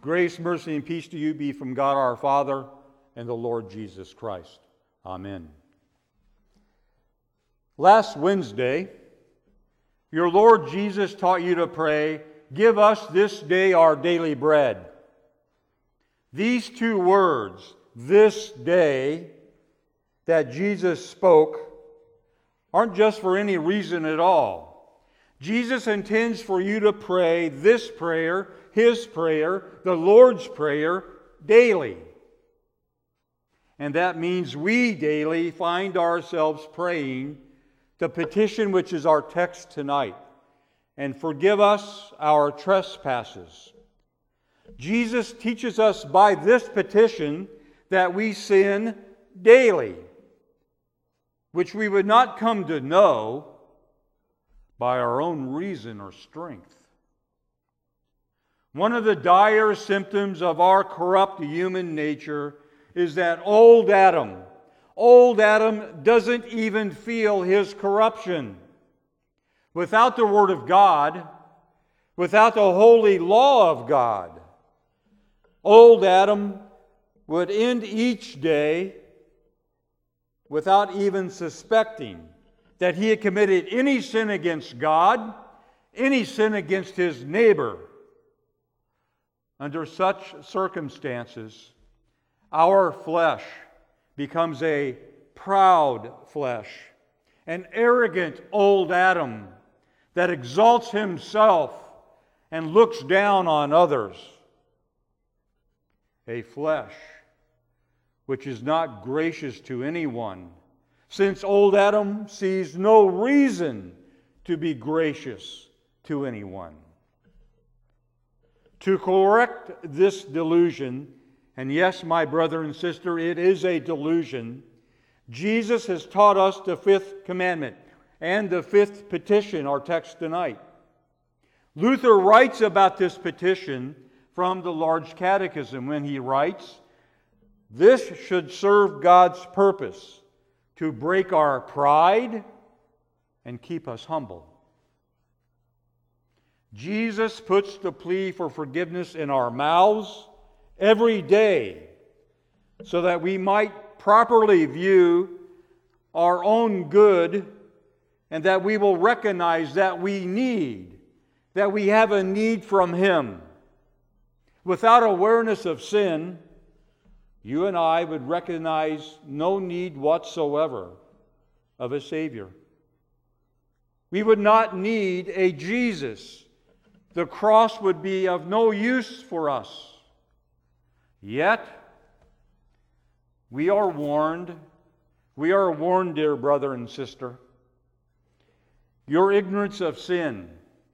Grace, mercy, and peace to you be from God our Father and the Lord Jesus Christ. Amen. Last Wednesday, your Lord Jesus taught you to pray, "Give us this day our daily bread." These two words, "this day," that Jesus spoke, aren't just for any reason at all. Jesus intends for you to pray this prayer, His prayer, the Lord's Prayer, daily. And that means we daily find ourselves praying the petition which is our text tonight. "And forgive us our trespasses." Jesus teaches us by this petition that we sin daily, which we would not come to know by our own reason or strength. One of the dire symptoms of our corrupt human nature is that old Adam doesn't even feel his corruption. Without the Word of God, without the holy law of God, old Adam would end each day without even suspecting that he had committed any sin against God, any sin against his neighbor. Under such circumstances, our flesh becomes a proud flesh, an arrogant old Adam that exalts himself and looks down on others. A flesh which is not gracious to anyone, since old Adam sees no reason to be gracious to anyone. To correct this delusion, and yes, my brother and sister, it is a delusion, Jesus has taught us the fifth commandment and the fifth petition, our text tonight. Luther writes about this petition from the Large Catechism when he writes, "This should serve God's purpose, to break our pride and keep us humble." Jesus puts the plea for forgiveness in our mouths every day so that we might properly view our own good and that we will recognize that we have a need from Him. Without awareness of sin, you and I would recognize no need whatsoever of a Savior. We would not need a Jesus. The cross would be of no use for us. Yet, we are warned, dear brother and sister. Your ignorance of sin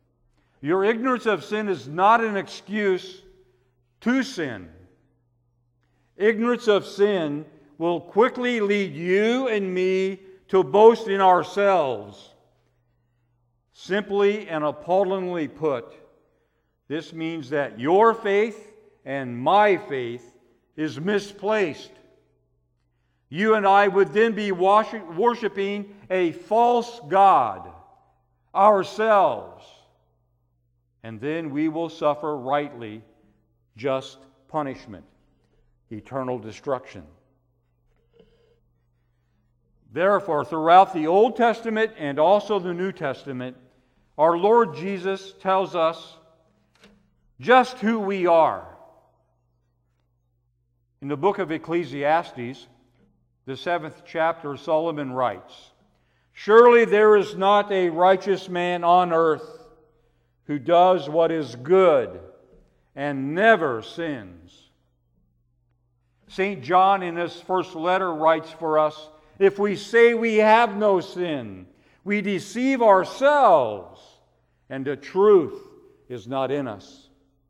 is not an excuse to sin. Ignorance of sin will quickly lead you and me to boast in ourselves. Simply and appallingly put, this means that your faith and my faith is misplaced. You and I would then be worshiping a false God, ourselves. And then we will suffer rightly just punishment, eternal destruction. Therefore, throughout the Old Testament and also the New Testament, our Lord Jesus tells us just who we are. In the book of Ecclesiastes, the 7th chapter, Solomon writes, "Surely there is not a righteous man on earth who does what is good and never sins." St. John in his first letter writes for us, "If we say we have no sin, we deceive ourselves, and the truth is not in us."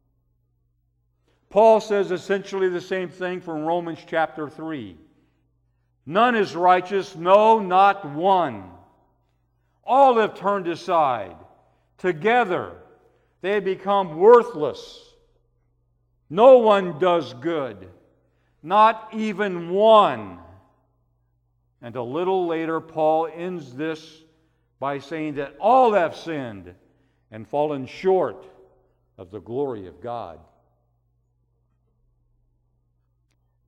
Paul says essentially the same thing from Romans chapter 3. "None is righteous, no, not one. All have turned aside. Together they become worthless. No one does good, not even one." And a little later, Paul ends this by saying that all have sinned and fallen short of the glory of God.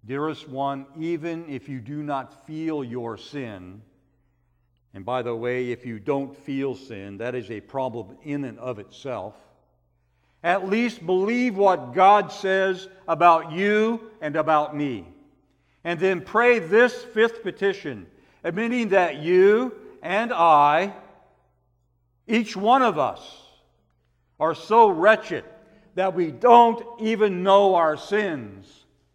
Dearest one, even if you do not feel your sin, and by the way, if you don't feel sin, that is a problem in and of itself, at least believe what God says about you and about me. And then pray this fifth petition, admitting that you and I, each one of us, are so wretched that we don't even know our sins,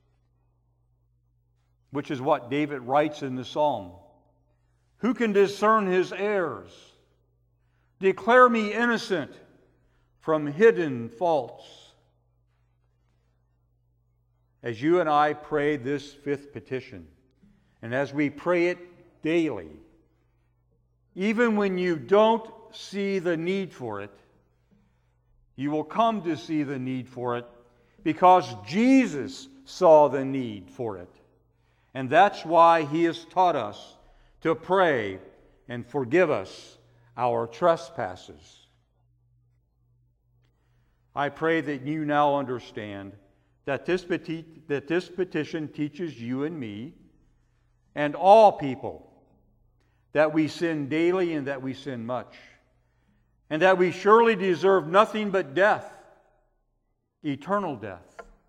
which is what David writes in the psalm. Who can discern his errors? Declare me innocent from hidden faults. As you and I pray this fifth petition, and as we pray it daily, even when you don't see the need for it, you will come to see the need for it because Jesus saw the need for it. And that's why He has taught us to pray and forgive us our trespasses. I pray that you now understand that this petition teaches you and me and all people that we sin daily and that we sin much, and that we surely deserve nothing but death, eternal death.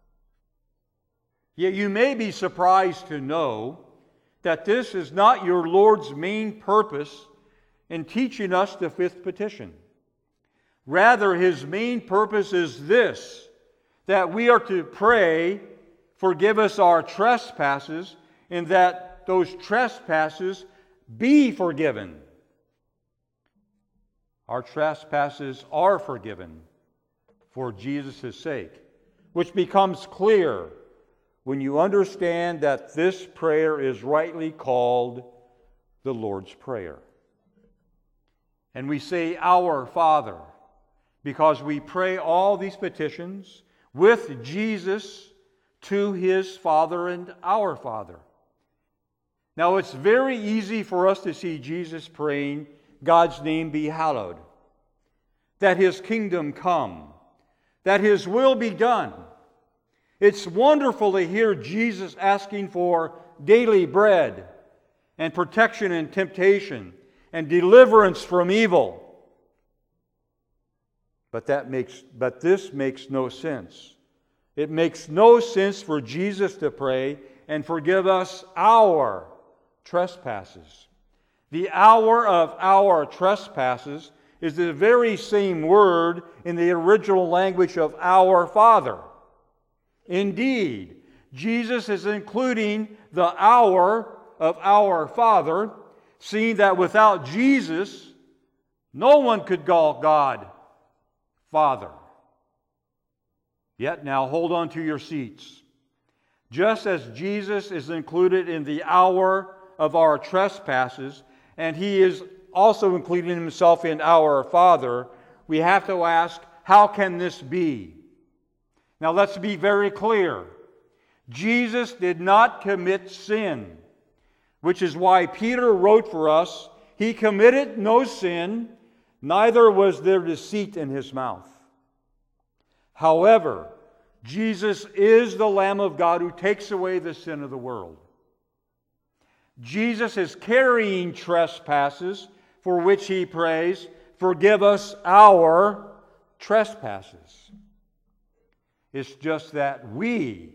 Yet you may be surprised to know that this is not your Lord's main purpose in teaching us the fifth petition. Rather, His main purpose is this, that we are to pray, forgive us our trespasses, and that those trespasses be forgiven. Our trespasses are forgiven for Jesus' sake, which becomes clear when you understand that this prayer is rightly called the Lord's Prayer. And we say, Our Father, because we pray all these petitions with Jesus to His Father and our Father. Now, it's very easy for us to see Jesus praying, God's name be hallowed, that His kingdom come, that His will be done. It's wonderful to hear Jesus asking for daily bread and protection in temptation and deliverance from evil. But this makes no sense. It makes no sense for Jesus to pray and forgive us our trespasses. The hour of our trespasses is the very same word in the original language of our Father. Indeed, Jesus is including the hour of our Father, seeing that without Jesus, no one could call God Father. Yet now hold on to your seats. Just as Jesus is included in the hour of our trespasses, and He is also including Himself in our Father, we have to ask, how can this be? Now let's be very clear. Jesus did not commit sin, which is why Peter wrote for us, He committed no sin, neither was there deceit in His mouth. However, Jesus is the Lamb of God who takes away the sin of the world. Jesus is carrying trespasses for which He prays, forgive us our trespasses. It's just that we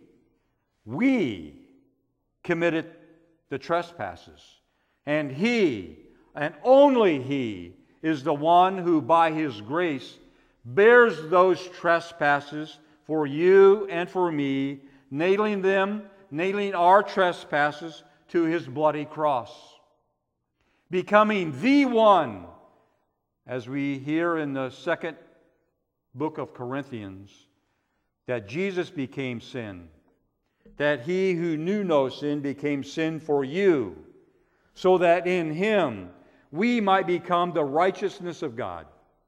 committed the trespasses. And He, and only He, is the one who by His grace bears those trespasses for you and for me, nailing our trespasses to His bloody cross. Becoming the one, as we hear in the second book of Corinthians, that Jesus became sin, that He who knew no sin became sin for you, so that in Him we might become the righteousness of God.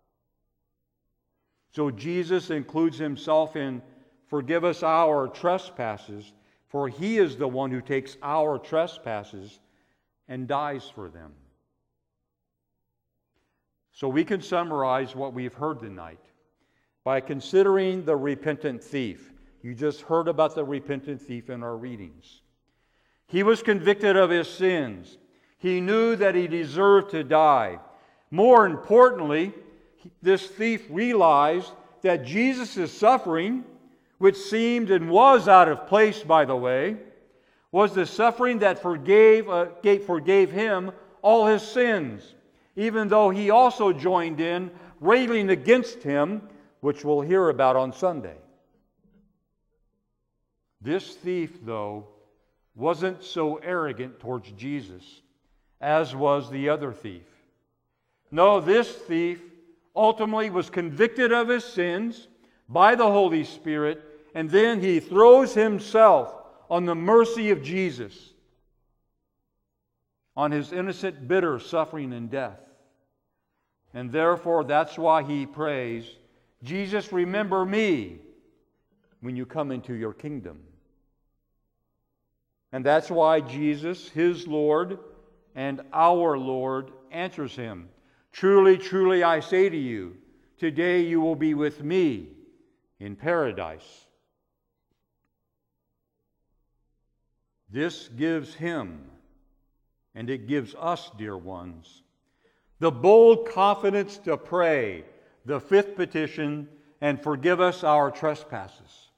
So Jesus includes Himself in forgive us our trespasses, for He is the one who takes our trespasses and dies for them. So we can summarize what we've heard tonight by considering the repentant thief. You just heard about the repentant thief in our readings. He was convicted of his sins. He knew that he deserved to die. More importantly, this thief realized that Jesus' suffering, which seemed and was out of place, by the way, was the suffering that forgave him all his sins, even though he also joined in railing against him, which we'll hear about on Sunday. This thief, though, wasn't so arrogant towards Jesus as was the other thief. No, this thief ultimately was convicted of his sins by the Holy Spirit, and then he throws himself on the mercy of Jesus, on his innocent, bitter suffering and death. And therefore, that's why he prays, Jesus, remember me when you come into your kingdom. And that's why Jesus, his Lord and our Lord, answers him, truly, truly, I say to you, today you will be with me in paradise. This gives him, and it gives us, dear ones, the bold confidence to pray the fifth petition and forgive us our trespasses.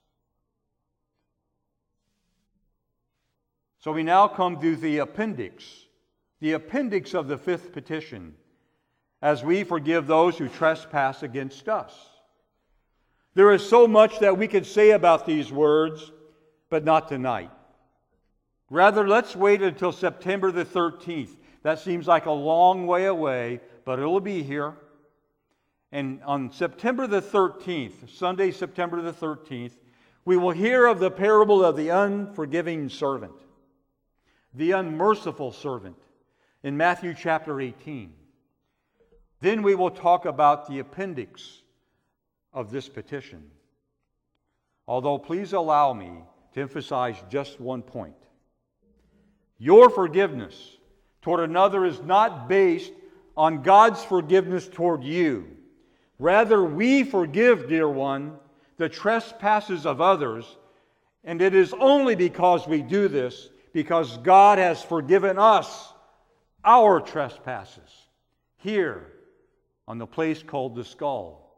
So we now come to the appendix of the fifth petition, as we forgive those who trespass against us. There is so much that we could say about these words, but not tonight. Rather, let's wait until September the 13th. That seems like a long way away, but it'll be here. And on September the 13th, Sunday, September the 13th, we will hear of the parable of the unforgiving servant, the unmerciful servant, in Matthew chapter 18. Then we will talk about the appendix of this petition. Although, please allow me to emphasize just one point. Your forgiveness toward another is not based on God's forgiveness toward you. Rather, we forgive, dear one, the trespasses of others, and it is only because we do this, because God has forgiven us our trespasses here on the place called the skull.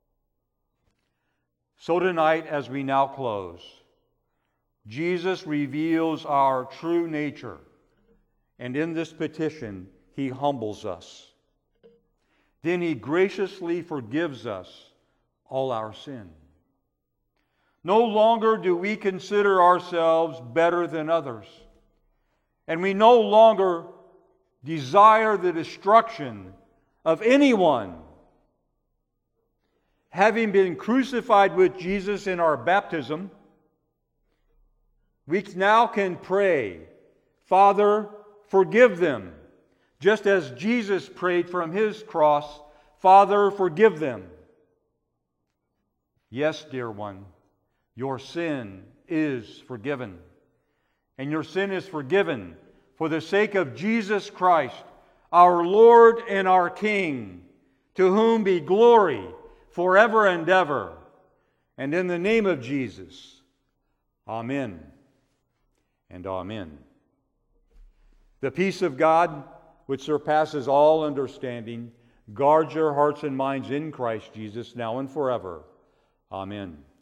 So tonight, as we now close, Jesus reveals our true nature, and in this petition, he humbles us. Then he graciously forgives us all our sin. No longer do we consider ourselves better than others, and we no longer desire the destruction of anyone. Having been crucified with Jesus in our baptism, we now can pray, Father, forgive them, just as Jesus prayed from his cross, Father, forgive them. Yes, dear one, your sin is forgiven. And your sin is forgiven for the sake of Jesus Christ, our Lord and our King, to whom be glory forever and ever. And in the name of Jesus, amen and amen. The peace of God, which surpasses all understanding, guards your hearts and minds in Christ Jesus now and forever. Amen.